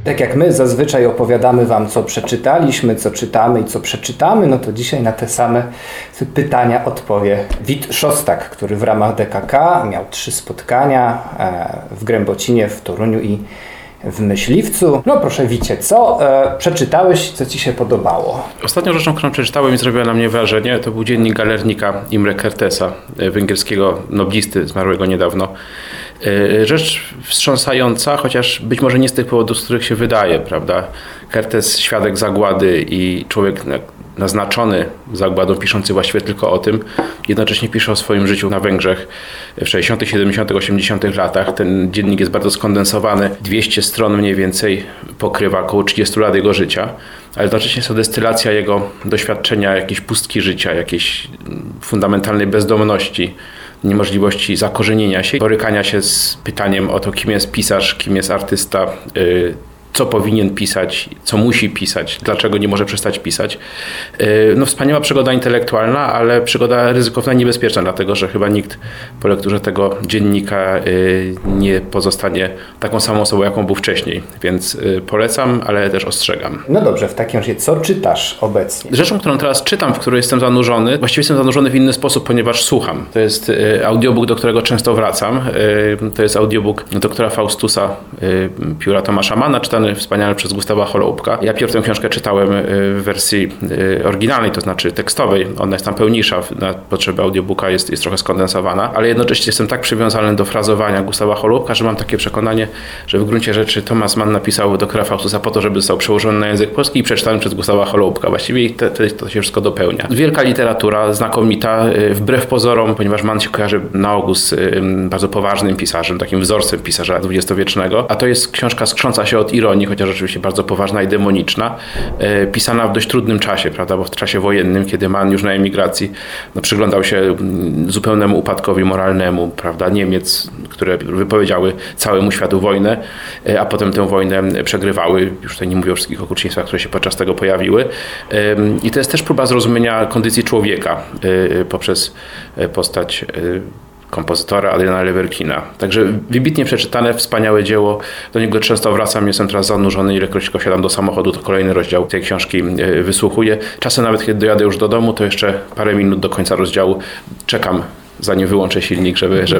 Tak jak my zazwyczaj opowiadamy Wam, co przeczytaliśmy, co czytamy i co przeczytamy, no to dzisiaj na te same pytania odpowie Wit Szostak, który w ramach DKK miał 3 spotkania w Grębocinie, w Toruniu i w Myśliwcu. No proszę Wicie, co przeczytałeś, co Ci się podobało? Ostatnią rzeczą, którą przeczytałem i zrobiła na mnie wrażenie, to był dziennik galernika Imre Kertésa, węgierskiego noblisty, zmarłego niedawno. Rzecz wstrząsająca, chociaż być może nie z tych powodów, z których się wydaje, prawda? Kertés, świadek zagłady i człowiek naznaczony zagładą, piszący właściwie tylko o tym, jednocześnie pisze o swoim życiu na Węgrzech w 60., 70., 80. latach. Ten dziennik jest bardzo skondensowany, 200 stron mniej więcej, pokrywa około 30 lat jego życia, ale jednocześnie jest to destylacja jego doświadczenia, jakiejś pustki życia, jakiejś fundamentalnej bezdomności, niemożliwości zakorzenienia się, borykania się z pytaniem o to, kim jest pisarz, kim jest artysta, co powinien pisać, co musi pisać, dlaczego nie może przestać pisać. No, wspaniała przygoda intelektualna, ale przygoda ryzykowna i niebezpieczna, dlatego że chyba nikt po lekturze tego dziennika nie pozostanie taką samą osobą, jaką był wcześniej. Więc polecam, ale też ostrzegam. No dobrze, w takim razie co czytasz obecnie? Rzeczą, którą teraz czytam, w której jestem zanurzony, właściwie jestem zanurzony w inny sposób, ponieważ słucham. To jest audiobook, do którego często wracam. To jest audiobook doktora Faustusa, pióra Tomasza Manna, czytany wspaniale przez Gustawa Holoubka. Ja pierwszą książkę czytałem w wersji oryginalnej, to znaczy tekstowej. Ona jest tam pełniejsza, na potrzeby audiobooka jest trochę skondensowana, ale jednocześnie jestem tak przywiązany do frazowania Gustawa Holoubka, że mam takie przekonanie, że w gruncie rzeczy Thomas Mann napisał doktora Faustusa po to, żeby został przełożony na język polski i przeczytany przez Gustawa Holoubka. Właściwie to się wszystko dopełnia. Wielka literatura, znakomita, wbrew pozorom, ponieważ Mann się kojarzy na ogół z bardzo poważnym pisarzem, takim wzorcem pisarza dwudziestowiecznego, a to jest książka skrząca się od ironii, chociaż oczywiście bardzo poważna i demoniczna, pisana w dość trudnym czasie, prawda, bo w czasie wojennym, kiedy Mann już na emigracji przyglądał się zupełnemu upadkowi moralnemu, prawda, Niemiec, które wypowiedziały całemu światu wojnę, a potem tę wojnę przegrywały, już tutaj nie mówię o wszystkich okrucieństwach, które się podczas tego pojawiły. I to jest też próba zrozumienia kondycji człowieka poprzez postać kompozytora Adriana Leverkina. Także wybitnie przeczytane, wspaniałe dzieło. Do niego często wracam, jestem teraz zanurzony, ilekroć tylko siadam do samochodu, to kolejny rozdział tej książki wysłuchuję. Czasem nawet kiedy dojadę już do domu, to jeszcze parę minut do końca rozdziału czekam, zanim wyłączę silnik,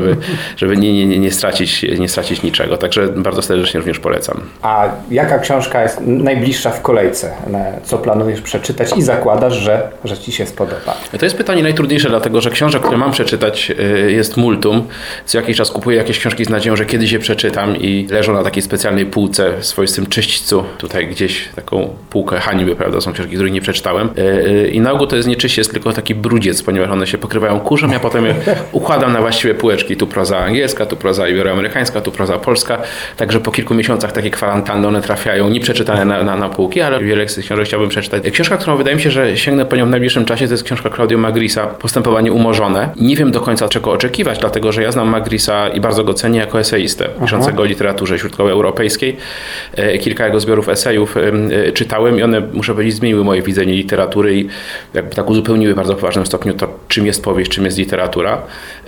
żeby nie stracić niczego. Także bardzo serdecznie również polecam. A jaka książka jest najbliższa w kolejce? Co planujesz przeczytać i zakładasz, że Ci się spodoba? To jest pytanie najtrudniejsze, dlatego że książek, które mam przeczytać, jest multum. Co jakiś czas kupuję jakieś książki z nadzieją, że kiedyś je przeczytam i leżą na takiej specjalnej półce w swoistym czyśćcu. Tutaj gdzieś taką półkę hańby, prawda? Są książki, których nie przeczytałem. I na ogół to jest nie czyść, jest tylko taki brudziec, ponieważ one się pokrywają kurzem, a potem je układam na właściwe półeczki. Tu proza angielska, tu proza iberoamerykańska, tu proza polska. Także po kilku miesiącach takiej kwarantanny one trafiają nieprzeczytane na półki, ale wiele z tych książek chciałbym przeczytać. Książka, którą wydaje mi się, że sięgnę po nią w najbliższym czasie, to jest książka Claudio Magrisa Postępowanie umorzone. Nie wiem do końca czego oczekiwać, dlatego że ja znam Magrisa i bardzo go cenię jako eseistę, piszącego o literaturze środkowoeuropejskiej. Kilka jego zbiorów esejów czytałem i one, muszę powiedzieć, zmieniły moje widzenie literatury i jakby tak uzupełniły w bardzo poważnym stopniu to, czym jest powieść, czym jest literatura.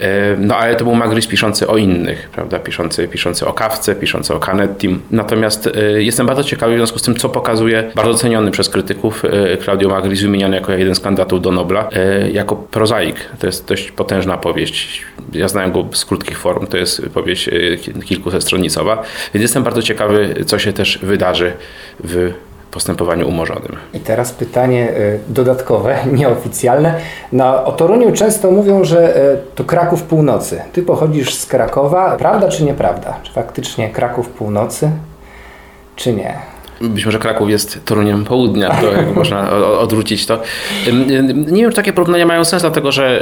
No ale to był Magris piszący o innych, prawda? Piszący o Kafce, piszący o Canettim. Natomiast jestem bardzo ciekawy w związku z tym, co pokazuje bardzo ceniony przez krytyków Claudio Magris, wymieniany jako jeden z kandydatów do Nobla, jako prozaik. To jest dość potężna powieść. Ja znałem go z krótkich form, to jest powieść kilkusetstronicowa, więc jestem bardzo ciekawy, co się też wydarzy w postępowaniu umorzonym. I teraz pytanie dodatkowe, nieoficjalne. O Toruniu często mówią, że to Kraków Północy. Ty pochodzisz z Krakowa. Prawda czy nieprawda? Czy faktycznie Kraków Północy, czy nie? Być może Kraków jest Toruniem Południa, to jak można odwrócić to. Nie wiem, czy takie porównania mają sens, dlatego że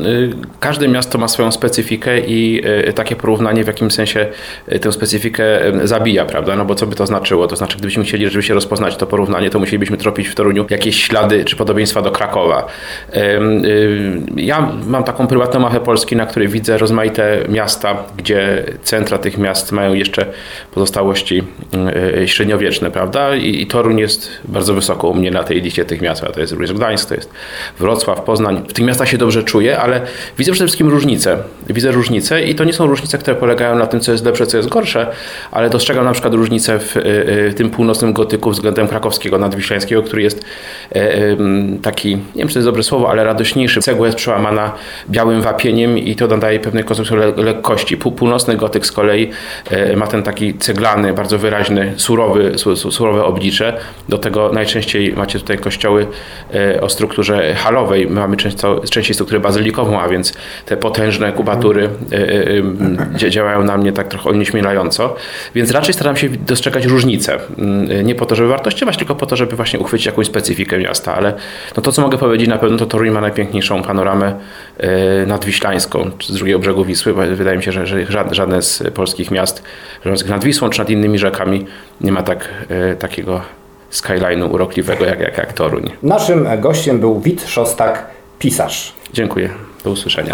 każde miasto ma swoją specyfikę i takie porównanie w jakimś sensie tę specyfikę zabija, prawda? No bo co by to znaczyło? To znaczy, gdybyśmy chcieli rzeczywiście rozpoznać to porównanie, to musielibyśmy tropić w Toruniu jakieś ślady czy podobieństwa do Krakowa. Ja mam taką prywatną mapę Polski, na której widzę rozmaite miasta, gdzie centra tych miast mają jeszcze pozostałości średniowieczne, prawda? prawda? I Toruń jest bardzo wysoko u mnie na tej liście tych miast. To jest również Gdańsk, to jest Wrocław, Poznań. W tych miastach się dobrze czuję, ale widzę przede wszystkim różnice. Widzę różnice i to nie są różnice, które polegają na tym, co jest lepsze, co jest gorsze, ale dostrzegam na przykład różnicę w tym północnym gotyku względem krakowskiego, nadwiślańskiego, który jest taki, nie wiem, czy to jest dobre słowo, ale radośniejszy. Cegła jest przełamana białym wapieniem i to nadaje pewnej konstrukcji lekkości. Północny gotyk z kolei ma ten taki ceglany, bardzo wyraźny, surowe oblicze. Do tego najczęściej macie tutaj kościoły o strukturze halowej. My mamy częściej strukturę bazylikową, a więc te potężne kubatury działają na mnie tak trochę onieśmielająco. Więc raczej staram się dostrzegać różnice. Nie po to, żeby wartościować, tylko po to, żeby właśnie uchwycić jakąś specyfikę miasta. Ale no to, co mogę powiedzieć na pewno, to Toruń ma najpiękniejszą panoramę nadwiślańską z drugiego brzegu Wisły. Wydaje mi się, że żadne z polskich miast leżących nad Wisłą czy nad innymi rzekami nie ma takiego skyline'u urokliwego jak Toruń. Naszym gościem był Wit Szostak, pisarz. Dziękuję. Do usłyszenia.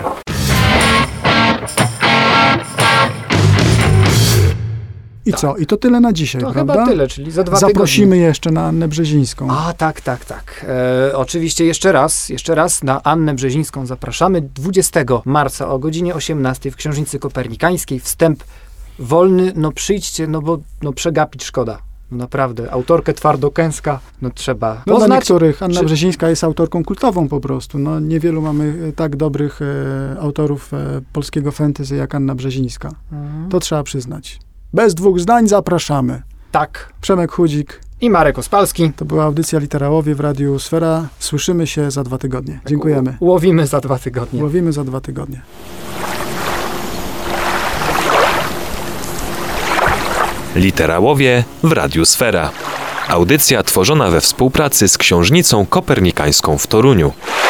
I co? I to tyle na dzisiaj, To prawda? chyba tyle, czyli za 2 Zaprosimy jeszcze na Annę Brzezińską. A, tak. Oczywiście jeszcze raz na Annę Brzezińską zapraszamy 20 marca o godzinie 18 w Książnicy Kopernikańskiej. Wstęp wolny, przyjdźcie, bo przegapić szkoda. Naprawdę, autorkę Twardokęska, trzeba Dla niektórych Anna Brzezińska jest autorką kultową po prostu. Niewielu mamy tak dobrych autorów polskiego fantasy jak Anna Brzezińska. To trzeba przyznać. Bez 2 zdań zapraszamy. Tak. Przemek Chudzik I Marek Ospalski. To była audycja Literałowie w Radiu Sfera. Słyszymy się za 2 tygodnie. Dziękujemy. Łowimy za 2 tygodnie. Łowimy za 2 tygodnie. Literałowie w Radiu Sfera. Audycja tworzona we współpracy z Książnicą Kopernikańską w Toruniu.